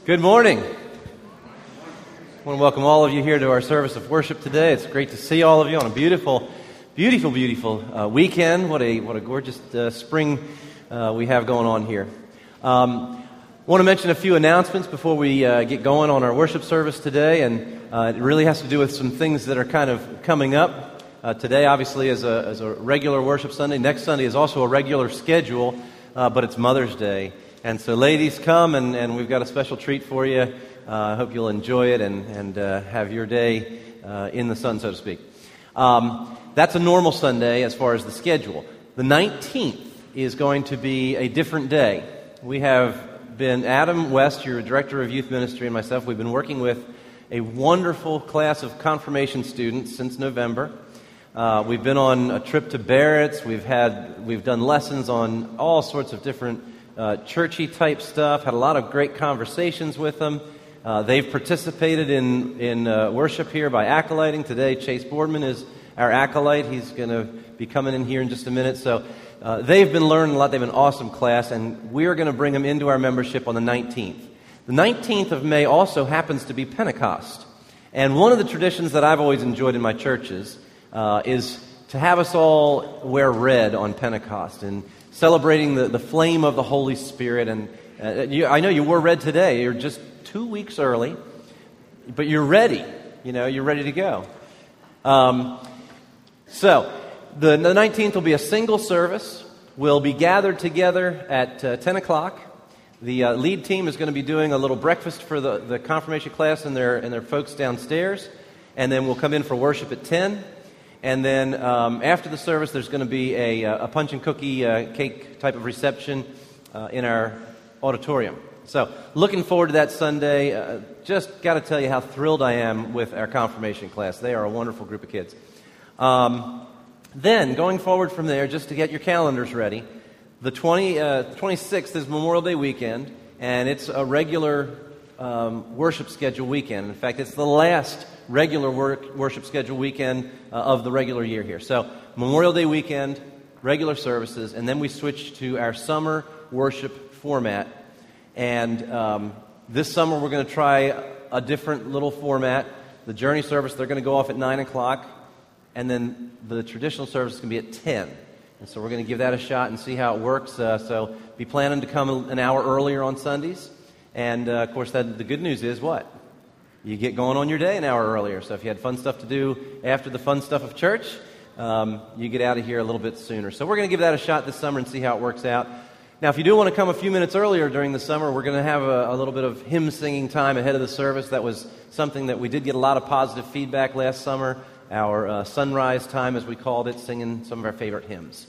Good morning. I want to welcome all of you here to our service of worship today. It's great to see all of you on a beautiful weekend. What a gorgeous spring we have going on here. I want to mention a few announcements before we get going on our worship service today, and it really has to do with some things that are kind of coming up. Today, obviously, is a regular worship Sunday. Next Sunday is also a regular schedule, but it's Mother's Day. And so, ladies, come, and we've got a special treat for you. I hope you'll enjoy it and have your day in the sun, so to speak. That's a normal Sunday as far as the schedule. The 19th is going to be a different day. We have been, Adam West, your Director of Youth Ministry, and myself, we've been working with a wonderful class of confirmation students since November. We've been on a trip to Barrett's. We've done lessons on all sorts of different churchy type stuff, had a lot of great conversations with them. They've participated in worship here by acolyting. Today, Chase Boardman is our acolyte. He's going to be coming in here in just a minute. So they've been learning a lot. They've been an awesome class, and we're going to bring them into our membership on the 19th. The 19th of May also happens to be Pentecost. And one of the traditions that I've always enjoyed in my churches is to have us all wear red on Pentecost and celebrating the flame of the Holy Spirit. And I know you wore red today. You're just 2 weeks early, but you're ready. You're ready to go. So the 19th will be a single service. We'll be gathered together at 10 o'clock. The lead team is going to be doing a little breakfast for the confirmation class and their folks downstairs. And then we'll come in for worship at 10. And then after the service, there's going to be a punch and cookie cake type of reception in our auditorium. So looking forward to that Sunday. Just got to tell you how thrilled I am with our confirmation class. They are a wonderful group of kids. Then going forward from there, just to get your calendars ready, the 26th is Memorial Day weekend, and it's a regular worship schedule weekend. In fact, it's the last regular worship schedule weekend of the regular year here. So Memorial Day weekend, regular services, and then we switch to our summer worship format. And this summer we're going to try a different little format. The journey service, they're going to go off at 9 o'clock, and then the traditional service is going to be at 10. And so we're going to give that a shot and see how it works. So be planning to come an hour earlier on Sundays. And, of course, the good news is what? You get going on your day an hour earlier. So if you had fun stuff to do after the fun stuff of church, you get out of here a little bit sooner. So we're going to give that a shot this summer and see how it works out. Now, if you do want to come a few minutes earlier during the summer, we're going to have a little bit of hymn singing time ahead of the service. That was something that we did get a lot of positive feedback last summer. Our sunrise time, as we called it, singing some of our favorite hymns.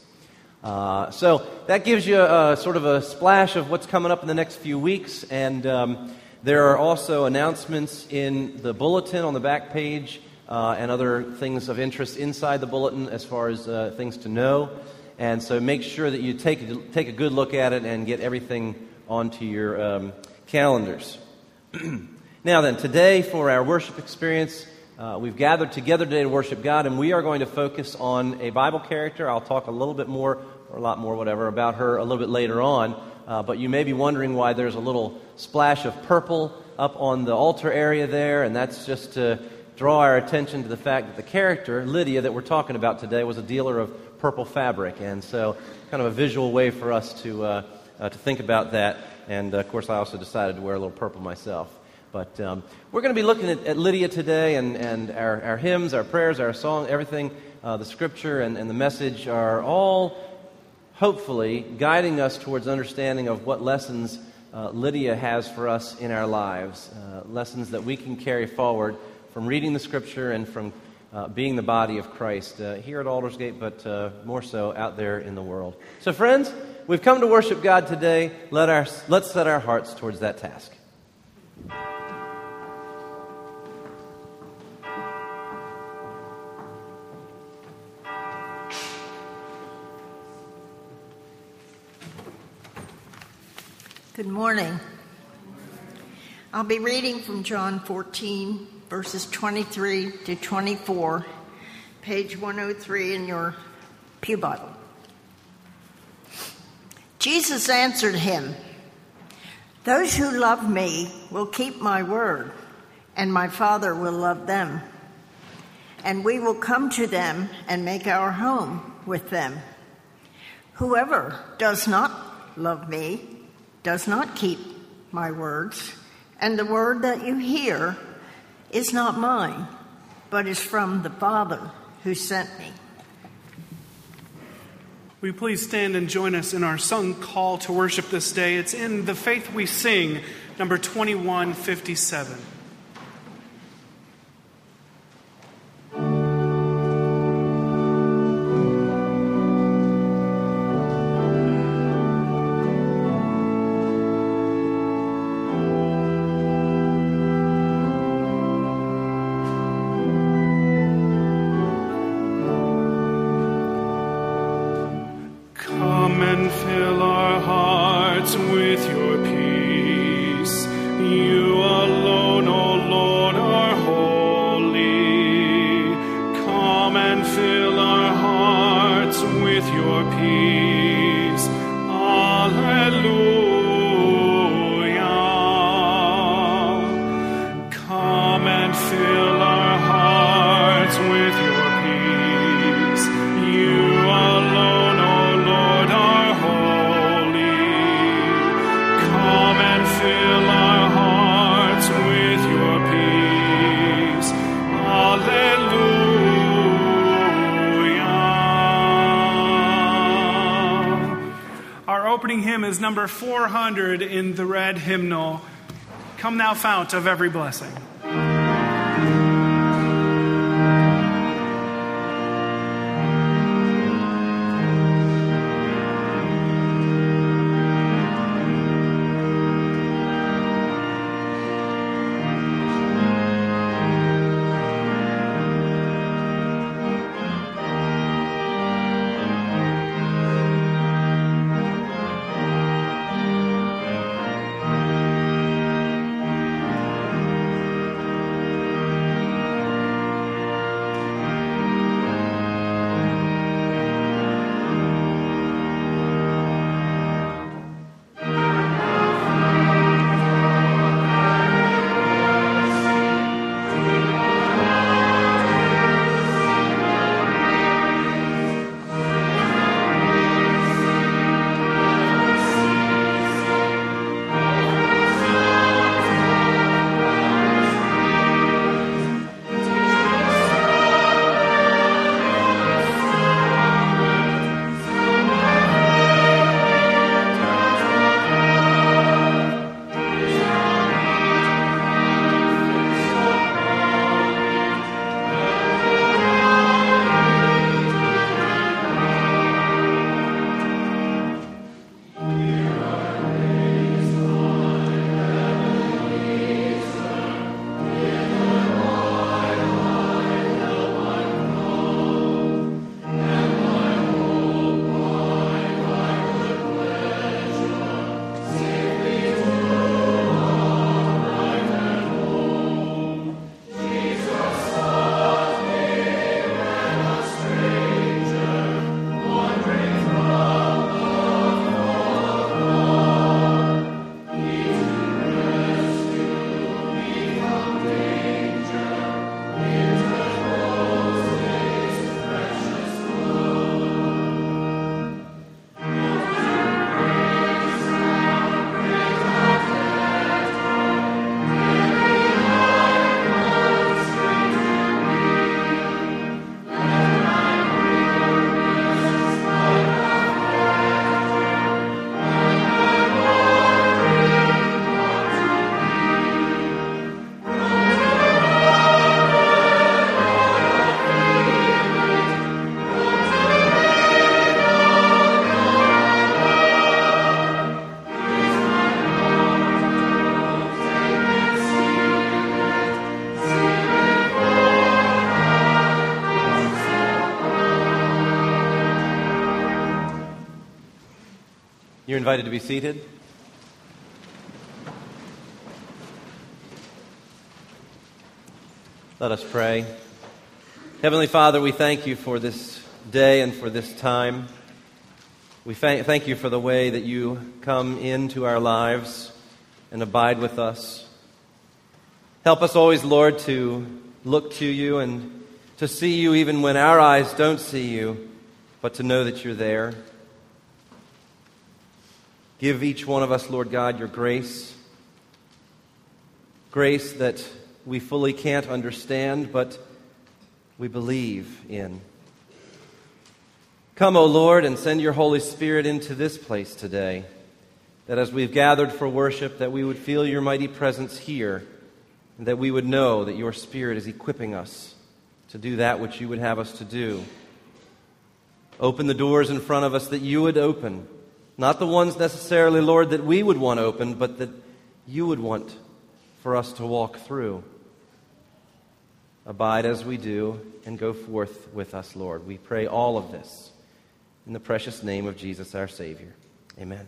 So that gives you sort of a splash of what's coming up in the next few weeks. And there are also announcements in the bulletin on the back page and other things of interest inside the bulletin as far as things to know. And so make sure that you take a good look at it and get everything onto your calendars. Now then, today for our worship experience, we've gathered together today to worship God, and we are going to focus on a Bible character. I'll talk a little bit more, or a lot more, whatever, about her a little bit later on. But you may be wondering why there's a little splash of purple up on the altar area there, and that's just to draw our attention to the fact that the character, Lydia, that we're talking about today, was a dealer of purple fabric. And so kind of a visual way for us to think about that. And, of course, I also decided to wear a little purple myself. But we're going to be looking at Lydia today, and our hymns, our prayers, our song, everything, the scripture and the message are all hopefully guiding us towards understanding of what lessons Lydia has for us in our lives, lessons that we can carry forward from reading the scripture and from being the body of Christ here at Aldersgate, but more so out there in the world. So friends, we've come to worship God today. Let's set our hearts towards that task. Good morning. I'll be reading from John 14, verses 23 to 24, page 103 in your pew Bible. Jesus answered him, Those who love me will keep my word, and my Father will love them. And we will come to them and make our home with them. Whoever does not love me does not keep my words, and the word that you hear is not mine, but is from the Father who sent me. Will you please stand and join us in our sung call to worship this day? It's in The Faith We Sing, number 2157. Number 400 in the red hymnal, Come Thou Fount of Every Blessing. You're invited to be seated. Let us pray. Heavenly Father, we thank you for this day and for this time. We thank you for the way that you come into our lives and abide with us. Help us always, Lord, to look to you and to see you even when our eyes don't see you, but to know that you're there. Give each one of us, Lord God, your grace. Grace that we fully can't understand, but we believe in. Come, O Lord, and send your Holy Spirit into this place today, that as we've gathered for worship, that we would feel your mighty presence here, and that we would know that your Spirit is equipping us to do that which you would have us to do. Open the doors in front of us that you would open, not the ones necessarily, Lord, that we would want open, but that you would want for us to walk through. Abide as we do and go forth with us, Lord. We pray all of this in the precious name of Jesus, our Savior. Amen.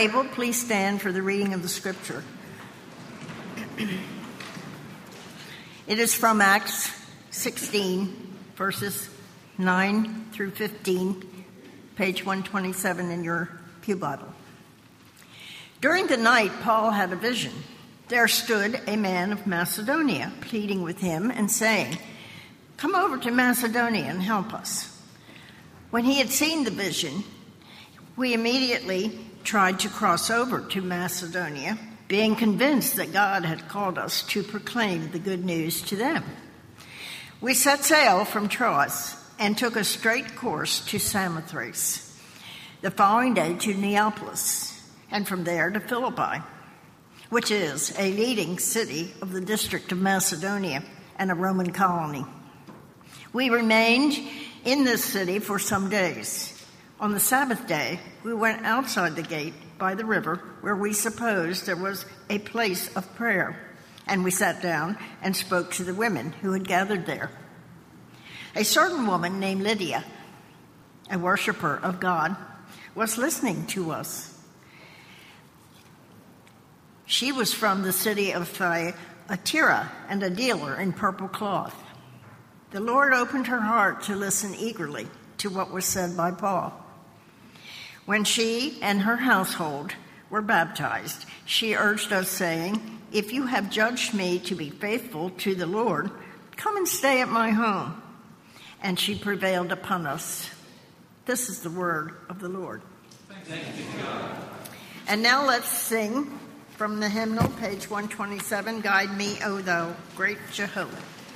able, please stand for the reading of the scripture. It is from Acts 16, verses 9 through 15, page 127 in your pew Bible. During the night, Paul had a vision. There stood a man of Macedonia, pleading with him and saying, "Come over to Macedonia and help us." When he had seen the vision, we immediately tried to cross over to Macedonia, being convinced that God had called us to proclaim the good news to them. We set sail from Troas and took a straight course to Samothrace. The following day to Neapolis, and from there to Philippi, which is a leading city of the district of Macedonia and a Roman colony. We remained in this city for some days. On the Sabbath day, we went outside the gate by the river where we supposed there was a place of prayer, and we sat down and spoke to the women who had gathered there. A certain woman named Lydia, a worshiper of God, was listening to us. She was from the city of Thyatira and a dealer in purple cloth. The Lord opened her heart to listen eagerly to what was said by Paul. When she and her household were baptized, she urged us, saying, "If you have judged me to be faithful to the Lord, come and stay at my home." And she prevailed upon us. This is the word of the Lord. Thanks be to God. And now let's sing from the hymnal, page 127, "Guide Me, O Thou Great Jehovah."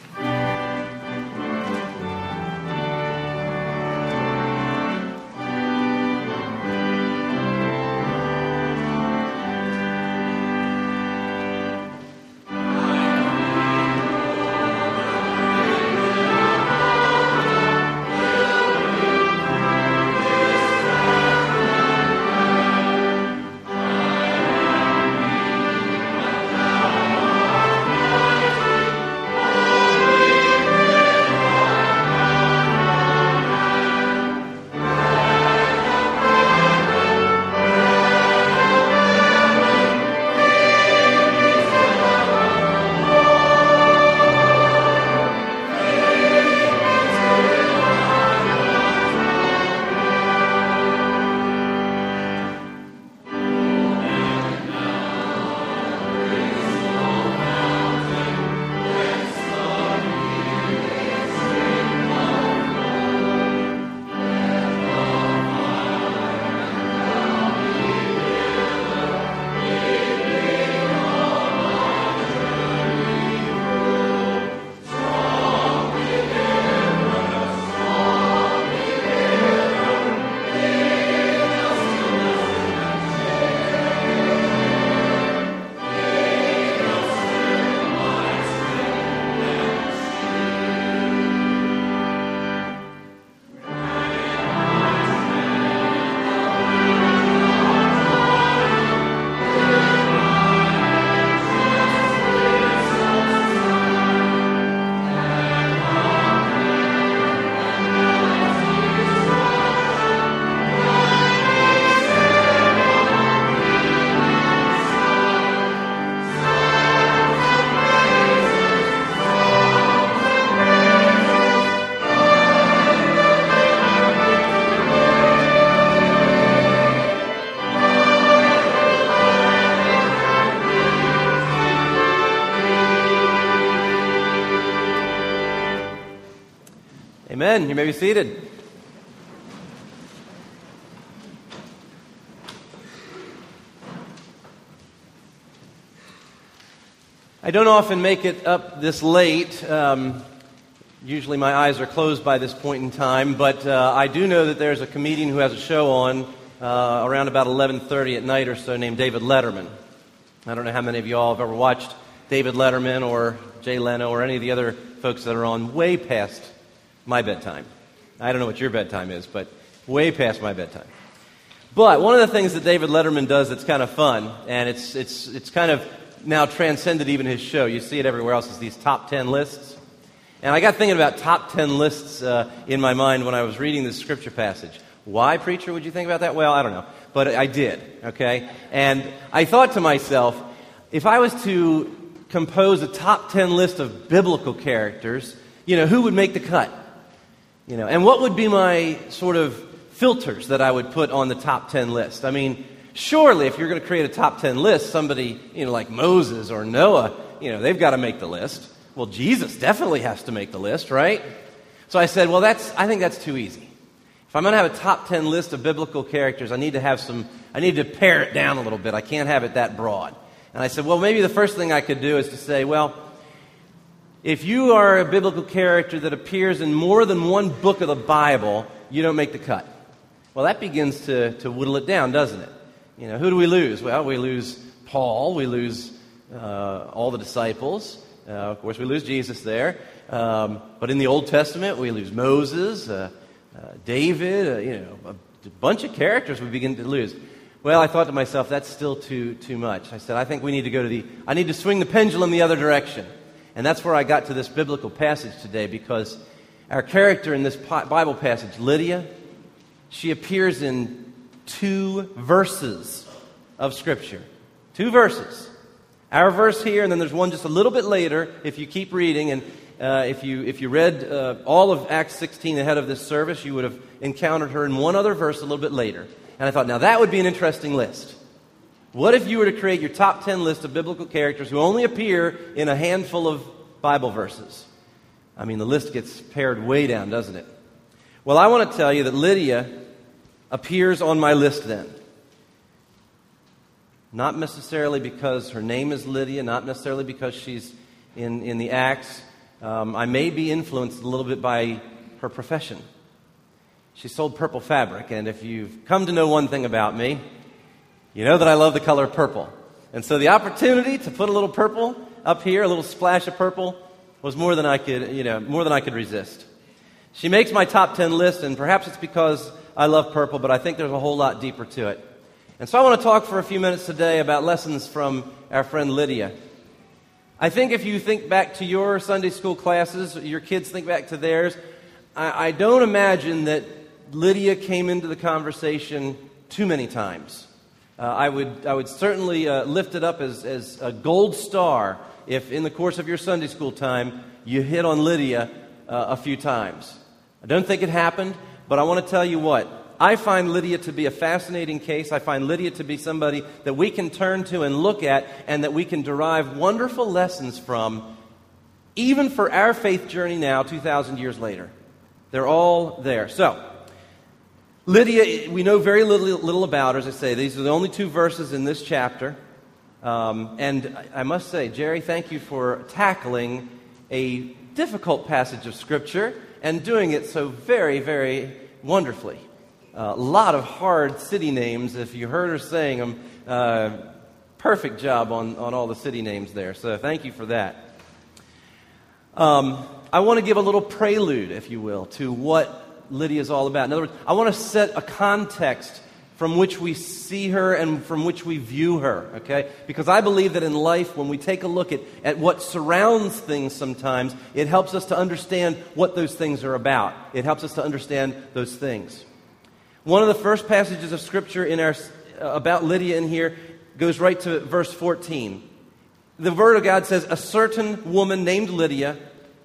Amen. You may be seated. I don't often make it up this late. Usually my eyes are closed by this point in time, but I do know that there's a comedian who has a show on around about 11:30 at night or so named David Letterman. I don't know how many of you all have ever watched David Letterman or Jay Leno or any of the other folks that are on way past my bedtime. I don't know what your bedtime is, but way past my bedtime. But one of the things that David Letterman does that's kind of fun, and it's kind of now transcended even his show. You see it everywhere else, is these top 10 lists. And I got thinking about top 10 lists in my mind when I was reading this scripture passage. Why, preacher, would you think about that? Well, I don't know. But I did, okay? And I thought to myself, if I was to compose a top 10 list of biblical characters, who would make the cut? And what would be my sort of filters that I would put on the top 10 list? I mean, surely if you're going to create a top 10 list, somebody, like Moses or Noah, they've got to make the list. Well, Jesus definitely has to make the list, right? So I said, I think that's too easy. If I'm going to have a top 10 list of biblical characters, I need to pare it down a little bit. I can't have it that broad. And I said, well, maybe the first thing I could do is to say, well, if you are a biblical character that appears in more than one book of the Bible, you don't make the cut. Well, that begins to whittle it down, doesn't it? Who do we lose? Well, we lose Paul. We lose all the disciples. Of course, we lose Jesus there. But in the Old Testament, we lose Moses, David, a bunch of characters we begin to lose. Well, I thought to myself, that's still too much. I said, I think we need to I need to swing the pendulum the other direction. And that's where I got to this biblical passage today, because our character in this Bible passage, Lydia, she appears in 2 verses of Scripture. 2 verses. Our verse here, and then there's one just a little bit later, if you keep reading, and if you read all of Acts 16 ahead of this service, you would have encountered her in one other verse a little bit later. And I thought, now that would be an interesting list. What if you were to create your top 10 list of biblical characters who only appear in a handful of Bible verses? I mean, the list gets pared way down, doesn't it? Well, I want to tell you that Lydia appears on my list then. Not necessarily because her name is Lydia, not necessarily because she's in the Acts. I may be influenced a little bit by her profession. She sold purple fabric, and if you've come to know one thing about me, you know that I love the color purple. And so the opportunity to put a little purple up here, a little splash of purple, was more than I could resist. She makes my top 10 list, and perhaps it's because I love purple, but I think there's a whole lot deeper to it. And so I want to talk for a few minutes today about lessons from our friend Lydia. I think if you think back to your Sunday school classes, your kids think back to theirs, I don't imagine that Lydia came into the conversation too many times. I would certainly lift it up as a gold star if in the course of your Sunday school time you hit on Lydia a few times. I don't think it happened, but I want to tell you what. I find Lydia to be a fascinating case. I find Lydia to be somebody that we can turn to and look at, and that we can derive wonderful lessons from, even for our faith journey now, 2,000 years later. They're all there. So, Lydia, we know very little about her, as I say. These are the only 2 verses in this chapter. And I must say, Jerry, thank you for tackling a difficult passage of Scripture and doing it so very, very wonderfully. A lot of hard city names. If you heard her saying them, perfect job on all the city names there. So thank you for that. I want to give a little prelude, if you will, to what Lydia is all about. In other words, I want to set a context from which we see her and from which we view her, okay? Because I believe that in life, when we take a look at what surrounds things sometimes, it helps us to understand what those things are about. It helps us to understand those things. One of the first passages of Scripture about Lydia in here goes right to verse 14. The Word of God says, a certain woman named Lydia,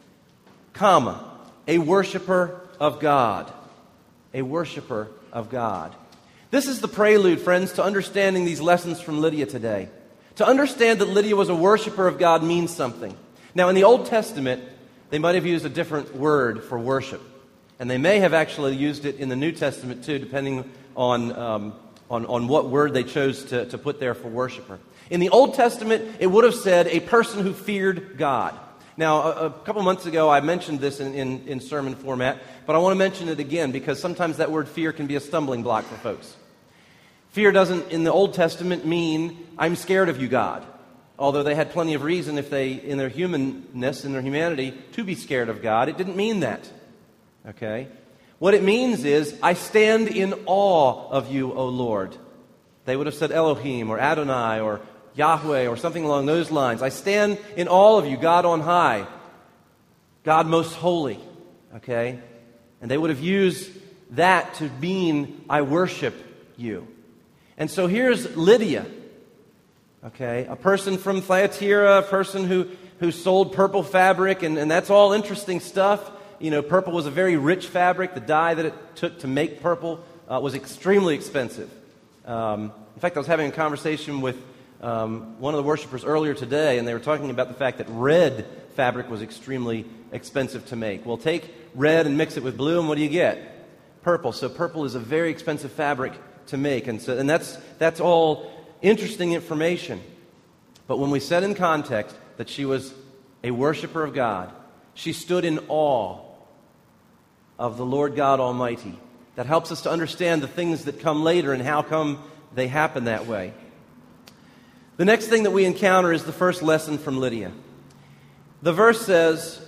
a worshiper of God. A worshiper of God. This is the prelude, friends, to understanding these lessons from Lydia today. To understand that Lydia was a worshiper of God means something. Now, in the Old Testament, they might have used a different word for worship. And they may have actually used it in the New Testament too, depending on what word they chose to put there for worshiper. In the Old Testament, it would have said a person who feared God. Now, a couple months ago, I mentioned this in sermon format, but I want to mention it again because sometimes that word fear can be a stumbling block for folks. Fear doesn't, in the Old Testament, mean, I'm scared of you, God. Although they had plenty of reason if they, in their humanness, in their humanity, to be scared of God. It didn't mean that. Okay? What it means is, I stand in awe of you, O Lord. They would have said Elohim or Adonai or Yahweh or something along those lines. I stand in awe of you, God on high, God most holy. Okay? And they would have used that to mean I worship you. And so here's Lydia, okay, a person from Thyatira, a person who sold purple fabric, and that's all interesting stuff. You know, purple was a very rich fabric. The dye that it took to make purple was extremely expensive. In fact, I was having a conversation with one of the worshipers earlier today, and they were talking about the fact that red fabric was extremely expensive to make. Well, take red and mix it with blue, and what do you get? Purple. So purple is a very expensive fabric to make, and that's all interesting information. But when we set in context that she was a worshiper of God, she stood in awe of the Lord God Almighty. That helps us to understand the things that come later and how come they happen that way. The next thing that we encounter is the first lesson from Lydia. The verse says,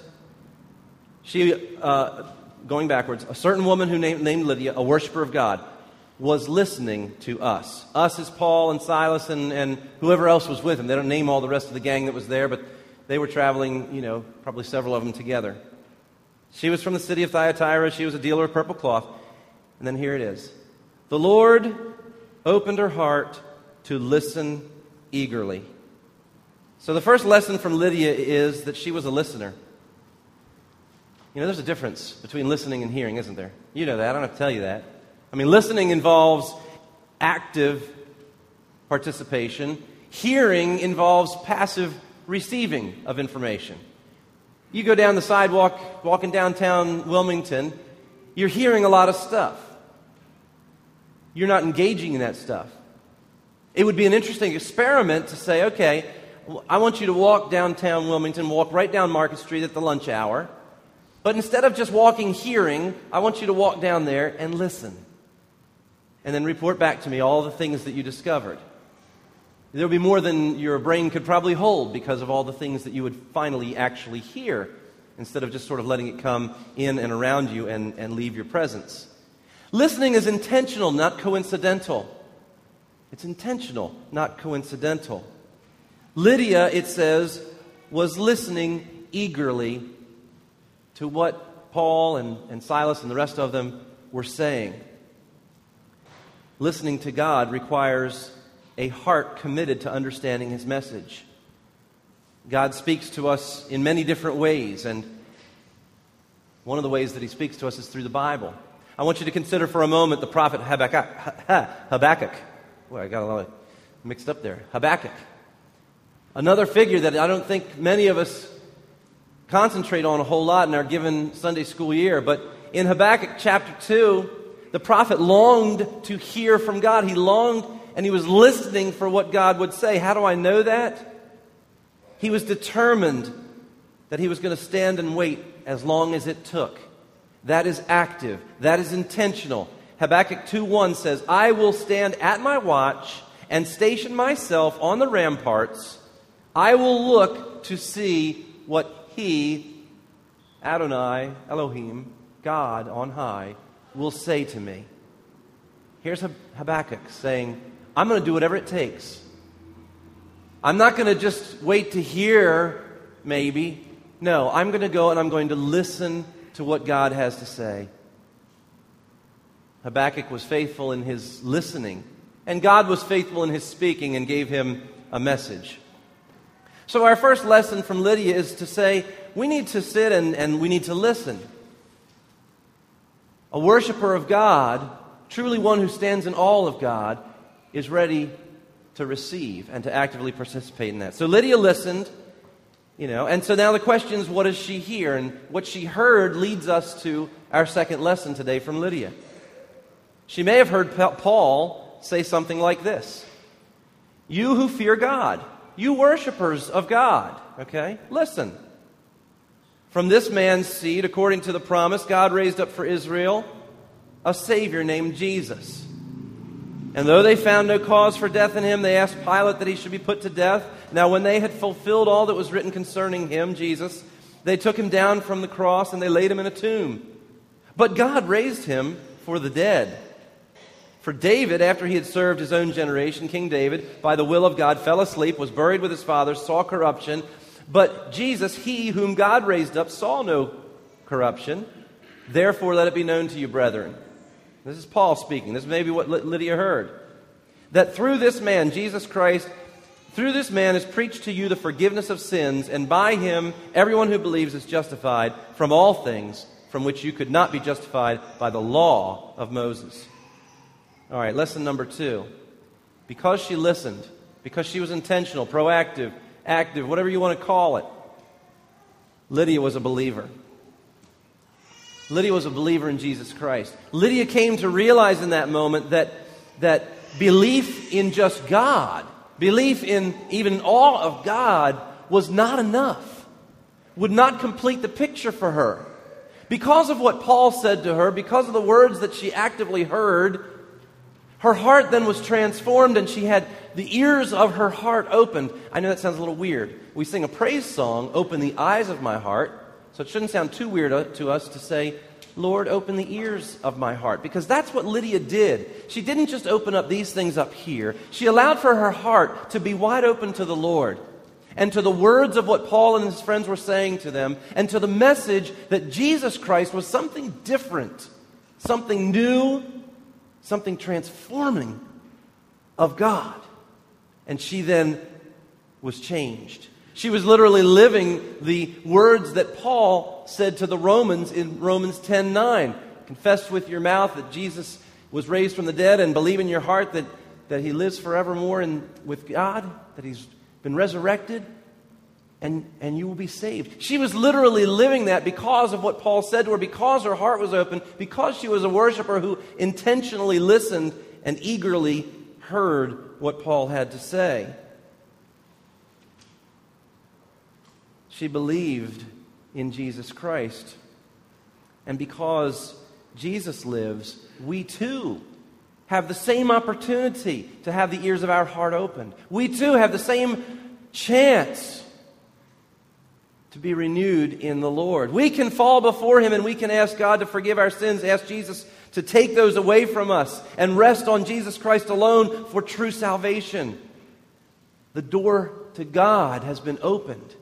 going backwards, a certain woman who named Lydia, a worshiper of God, was listening to us. Us is Paul and Silas and whoever else was with him. They don't name all the rest of the gang that was there, but they were traveling, probably several of them together. She was from the city of Thyatira. She was a dealer of purple cloth. And then here it is. The Lord opened her heart to listen eagerly. So the first lesson from Lydia is that she was a listener. There's a difference between listening and hearing, isn't there? You know that. I don't have to tell you that. Listening involves active participation. Hearing involves passive receiving of information. You go down the sidewalk, walking downtown Wilmington, you're hearing a lot of stuff. You're not engaging in that stuff. It would be an interesting experiment to say, okay, I want you to walk downtown Wilmington, walk right down Market Street at the lunch hour, but instead of just walking hearing, I want you to walk down there and listen. And then report back to me all the things that you discovered. There would be more than your brain could probably hold because of all the things that you would finally actually hear, instead of just sort of letting it come in and around you and leave your presence. Listening is intentional, not coincidental. It's intentional, not coincidental. Lydia, it says, was listening eagerly to what Paul and Silas and the rest of them were saying. Listening to God requires a heart committed to understanding His message. God speaks to us in many different ways, and one of the ways that He speaks to us is through the Bible. I want you to consider for a moment the prophet Habakkuk. Boy, I got a lot mixed up there. Habakkuk. Another figure that I don't think many of us concentrate on a whole lot in our given Sunday school year, but in Habakkuk chapter 2, the prophet longed to hear from God. He longed and he was listening for what God would say. How do I know that? He was determined that he was going to stand and wait as long as it took. That is active. That is intentional. Habakkuk 2:1 says, I will stand at my watch and station myself on the ramparts. I will look to see what He, Adonai, Elohim, God on high, will say to me. Here's Habakkuk saying, I'm going to do whatever it takes. I'm not going to just wait to hear, maybe. No, I'm going to go and I'm going to listen to what God has to say. Habakkuk was faithful in his listening, and God was faithful in His speaking and gave him a message. So our first lesson from Lydia is to say, we need to sit and we need to listen. A worshiper of God, truly one who stands in awe of God, is ready to receive and to actively participate in that. So Lydia listened, and so now the question is, what does she hear? And what she heard leads us to our second lesson today from Lydia. She may have heard Paul say something like this: you who fear God, you worshipers of God, okay? Listen. From this man's seed, according to the promise, God raised up for Israel a Savior named Jesus. And though they found no cause for death in Him, they asked Pilate that He should be put to death. Now when they had fulfilled all that was written concerning Him, Jesus, they took Him down from the cross and they laid Him in a tomb. But God raised Him for the dead. For David, after he had served his own generation, King David, by the will of God, fell asleep, was buried with his fathers, saw corruption. But Jesus, He whom God raised up, saw no corruption. Therefore let it be known to you, brethren, This is Paul speaking. This is maybe what Lydia heard. That through this man, Jesus Christ, through this man is preached to you the forgiveness of sins, and by him everyone who believes is justified from all things from which you could not be justified by the law of Moses. All right, lesson number 2. Because she listened, because she was intentional, proactive, active, whatever you want to call it, Lydia was a believer. Lydia was a believer in Jesus Christ. Lydia came to realize in that moment that belief in just God, belief in even awe of God, was not enough, would not complete the picture for her. Because of what Paul said to her, because of the words that she actively heard, her heart then was transformed and she had the ears of her heart opened. I know that sounds a little weird. We sing a praise song, "Open the eyes of my heart," so it shouldn't sound too weird to us to say, "Lord, open the ears of my heart," because that's what Lydia did. She didn't just open up these things up here. She allowed for her heart to be wide open to the Lord and to the words of what Paul and his friends were saying to them, and to the message that Jesus Christ was something different, something new, something transforming of God. And she then was changed. She was literally living the words that Paul said to the Romans in Romans 10:9. Confess with your mouth that Jesus was raised from the dead and believe in your heart that he lives forevermore with God, that he's been resurrected, and you will be saved. She was literally living that because of what Paul said to her, because her heart was open, because she was a worshiper who intentionally listened and eagerly heard what Paul had to say. She believed in Jesus Christ. And because Jesus lives, we too have the same opportunity to have the ears of our heart opened. We too have the same chance to be renewed in the Lord. We can fall before him and we can ask God to forgive our sins, ask Jesus to take those away from us, and rest on Jesus Christ alone for true salvation. The door to God has been opened.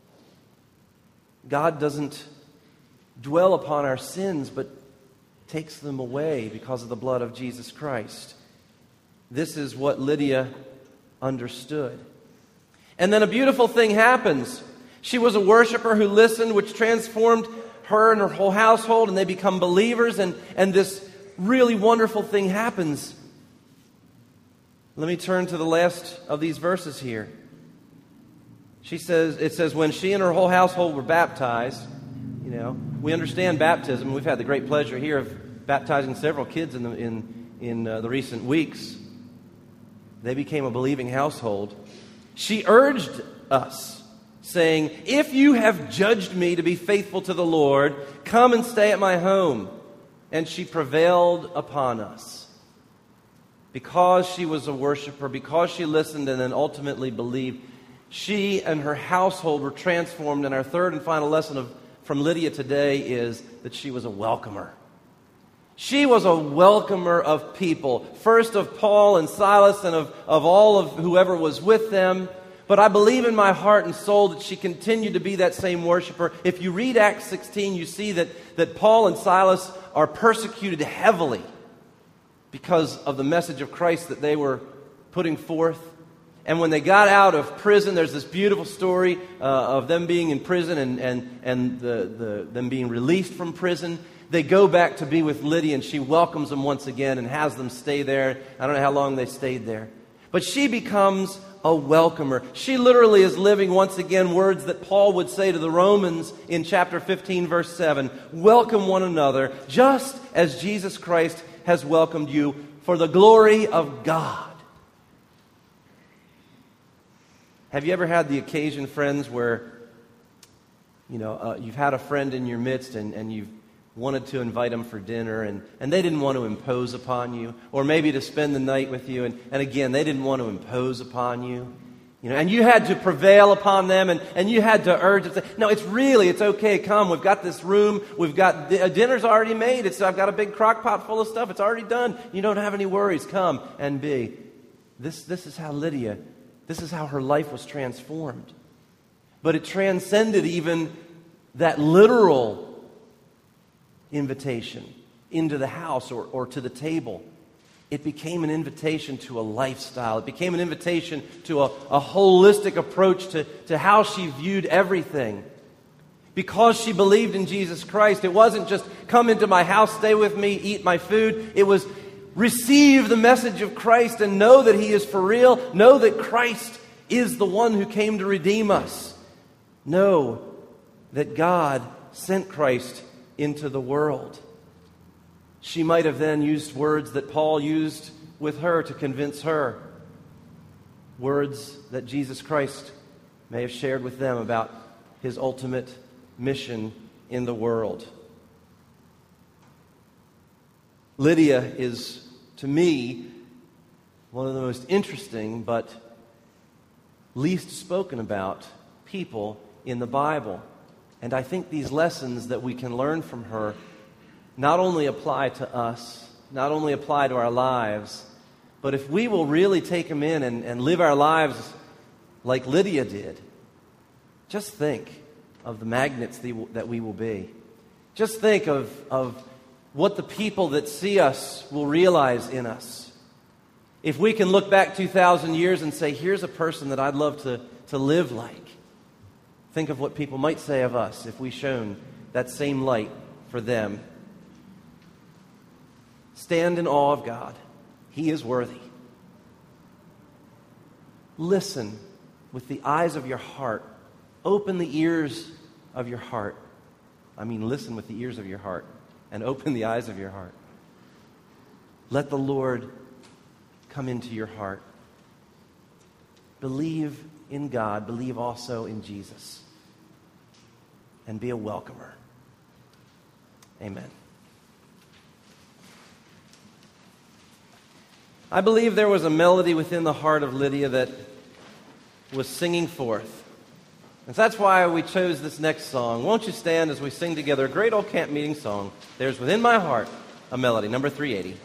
God doesn't dwell upon our sins, but takes them away because of the blood of Jesus Christ. This is what Lydia understood. And then a beautiful thing happens. She was a worshiper who listened, which transformed her and her whole household, and they become believers, and this really wonderful thing happens. Let me turn to the last of these verses here. It says, when she and her whole household were baptized, we understand baptism. We've had the great pleasure here of baptizing several kids in the recent weeks. They became a believing household. She urged us, saying, "If you have judged me to be faithful to the Lord, come and stay at my home." And she prevailed upon us. Because she was a worshiper, because she listened and then ultimately believed, she and her household were transformed. And our third and final lesson from Lydia today is that she was a welcomer. She was a welcomer of people. First of Paul and Silas and of all of whoever was with them. But I believe in my heart and soul that she continued to be that same worshiper. If you read Acts 16, you see that Paul and Silas are persecuted heavily because of the message of Christ that they were putting forth. And when they got out of prison, there's this beautiful story of them being in prison and them being released from prison. They go back to be with Lydia, and she welcomes them once again and has them stay there. I don't know how long they stayed there. But she becomes a welcomer. She literally is living once again words that Paul would say to the Romans in chapter 15, verse 7. Welcome one another, just as Jesus Christ has welcomed you, for the glory of God. Have you ever had the occasion, friends, where you've had a friend in your midst and you've wanted to invite them for dinner and they didn't want to impose upon you, or maybe to spend the night with you, and again, they didn't want to impose upon you, and you had to prevail upon them and you had to urge them, no, it's okay, come, we've got this room, we've got, dinner's already made, I've got a big crock pot full of stuff, it's already done, you don't have any worries, come and be. This is how Lydia, this is how her life was transformed. But it transcended even that literal invitation. into the house or to the table. It became an invitation to a lifestyle. It became an invitation to a holistic approach to how she viewed everything. Because she believed in Jesus Christ, it wasn't just come into my house, stay with me, eat my food. It was receive the message of Christ and know that He is for real. Know that Christ is the one who came to redeem us. Know that God sent Christ into the world. She might have then used words that Paul used with her to convince her. Words that Jesus Christ may have shared with them about His ultimate mission in the world. Lydia is, to me, one of the most interesting but least spoken about people in the Bible. And I think these lessons that we can learn from her not only apply to us, not only apply to our lives, but if we will really take them in and live our lives like Lydia did, just think of the magnets that we will be. Just think of what the people that see us will realize in us. If we can look back 2,000 years and say, here's a person that I'd love to live like, think of what people might say of us if we shone that same light for them. Stand in awe of God. He is worthy. Listen with the eyes of your heart. Open the ears of your heart. Listen with the ears of your heart and open the eyes of your heart. Let the Lord come into your heart. Believe in God. Believe also in Jesus. And be a welcomer. Amen. I believe there was a melody within the heart of Lydia that was singing forth. And that's why we chose this next song. Won't you stand as we sing together a great old camp meeting song, There's Within My Heart a Melody, number 380.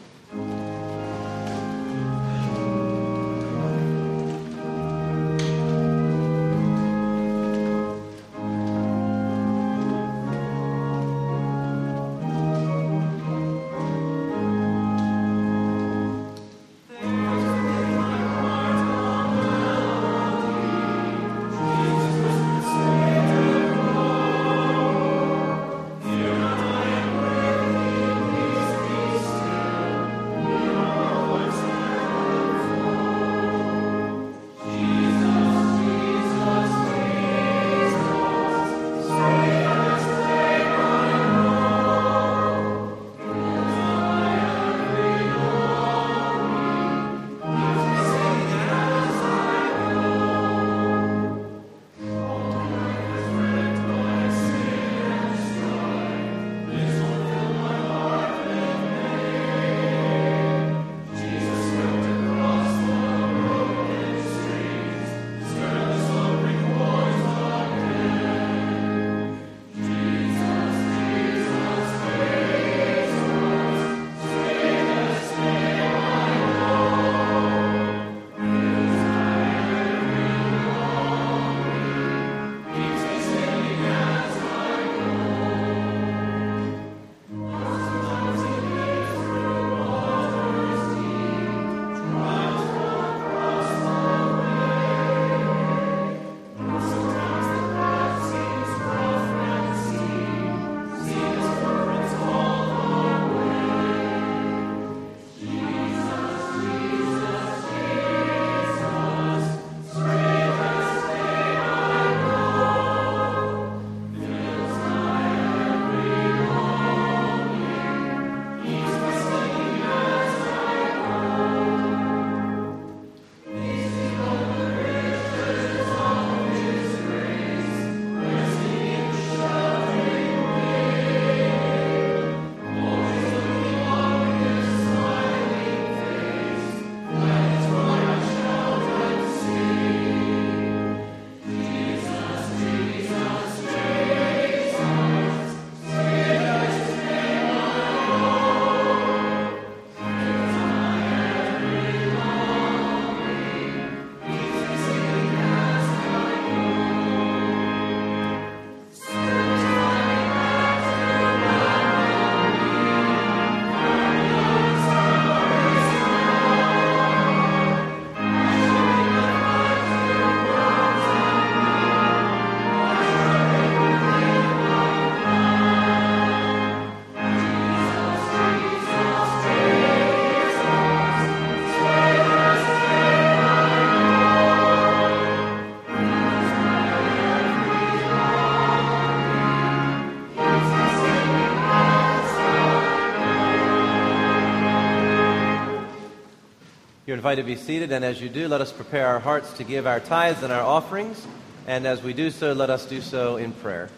You're invited to be seated, and as you do, let us prepare our hearts to give our tithes and our offerings. And as we do so, let us do so in prayer.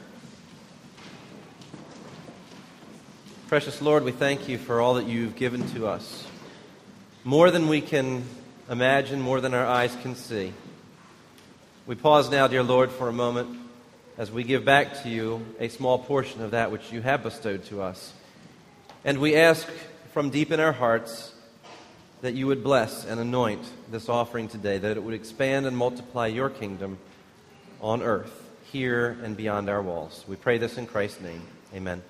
Precious Lord, we thank you for all that you've given to us. More than we can imagine, more than our eyes can see. We pause now, dear Lord, for a moment as we give back to you a small portion of that which you have bestowed to us. And we ask from deep in our hearts that you would bless and anoint this offering today, that it would expand and multiply your kingdom on earth, here and beyond our walls. We pray this in Christ's name. Amen.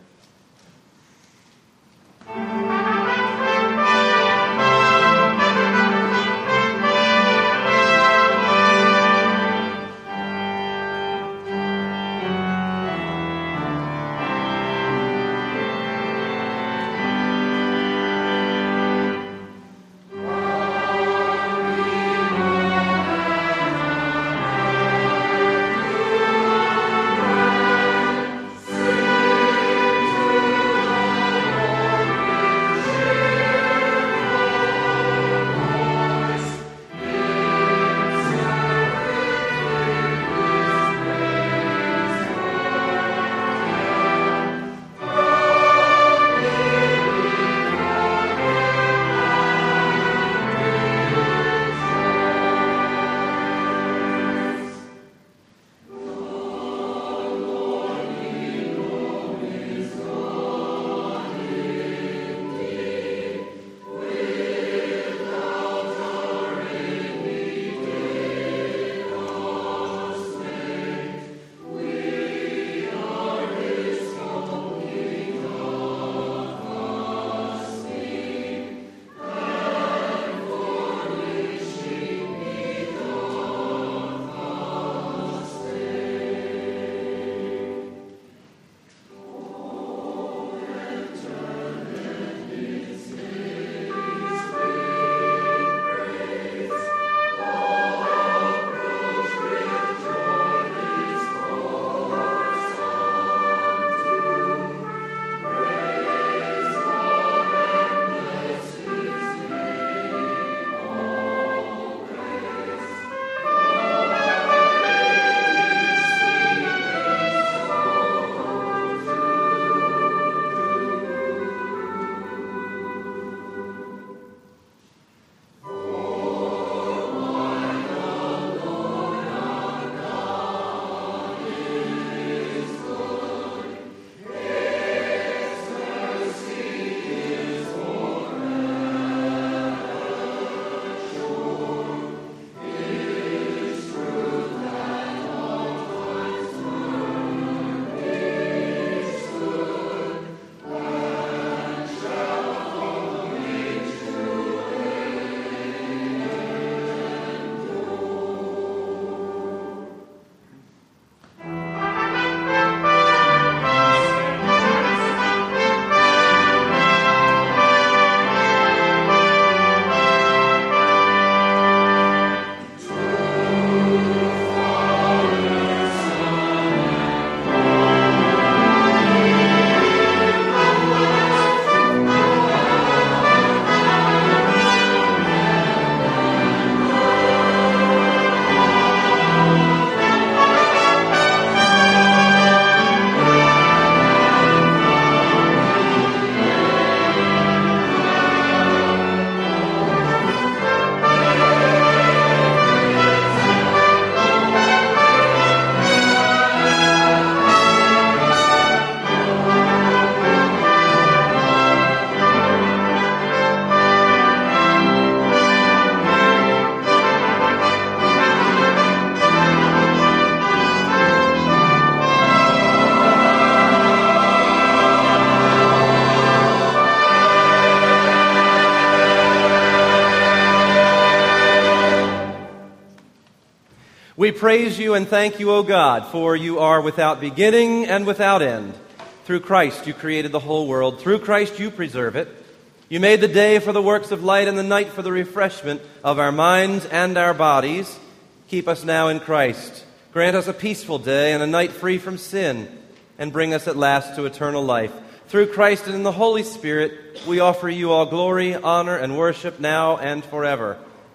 We praise you and thank you, O God, for you are without beginning and without end. Through Christ you created the whole world. Through Christ you preserve it. You made the day for the works of light and the night for the refreshment of our minds and our bodies. Keep us now in Christ. Grant us a peaceful day and a night free from sin, and bring us at last to eternal life. Through Christ and in the Holy Spirit, we offer you all glory, honor, and worship now and forever.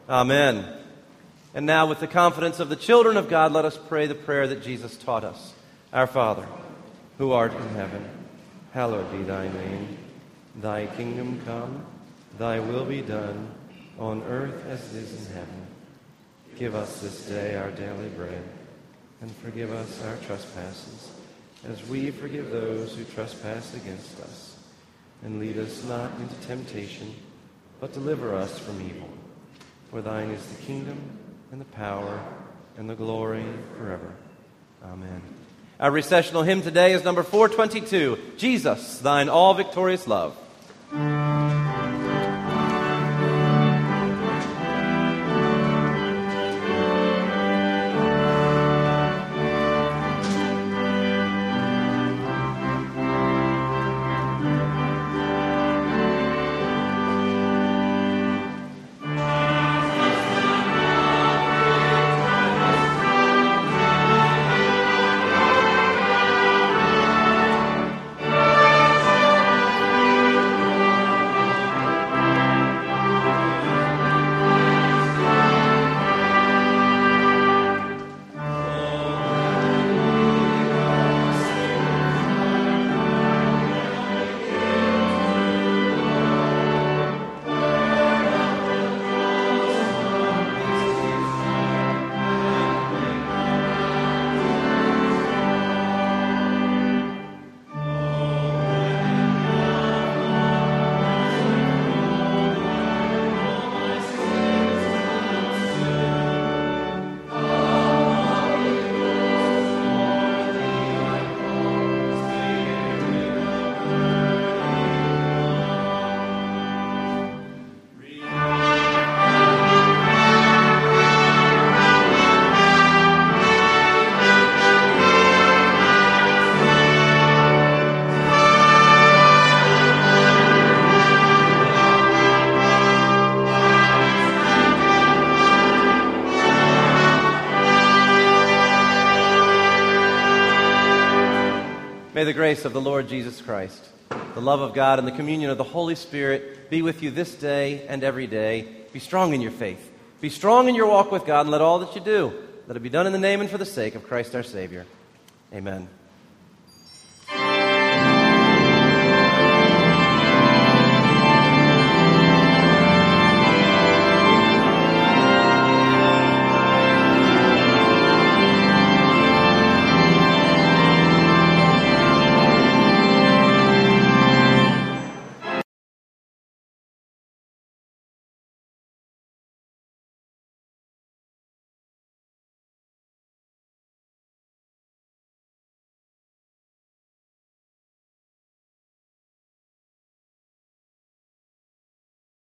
Amen. And now, with the confidence of the children of God, let us pray the prayer that Jesus taught us. Our Father, who art in heaven, hallowed be thy name. Thy kingdom come, thy will be done, on earth as it is in heaven. Give us this day our daily bread, and forgive us our trespasses, as we forgive those who trespass against us. And lead us not into temptation, but deliver us from evil. For thine is the kingdom, and the power, and the glory forever. Amen. Our recessional hymn today is number 422, Jesus, Thine All-Victorious Love. May the grace of the Lord Jesus Christ, the love of God, and the communion of the Holy Spirit be with you this day and every day. Be strong in your faith. Be strong in your walk with God, and let all that you do, let it be done in the name and for the sake of Christ our Savior. Amen.